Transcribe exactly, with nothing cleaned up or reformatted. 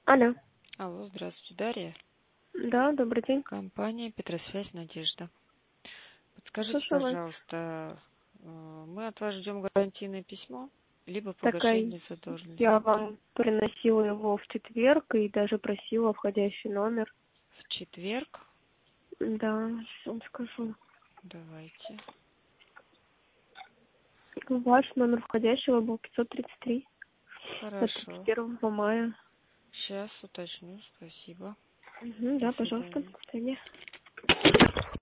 Алло. Алло, здравствуйте, Дарья. Да, добрый день. Компания Петросвязь Надежда. Подскажите, Слушаю вас. пожалуйста, э, мы от вас ждем гарантийное письмо, либо Такая, погашение я задолженности. вам приносила его в четверг и даже просила входящий номер. В четверг? Да, вам скажу. Давайте. Ваш номер входящего был пятьсот тридцать три. Это с Хорошо. первого мая. Сейчас уточню. Спасибо. Угу, До да, пожалуйста, свидания. до свидания.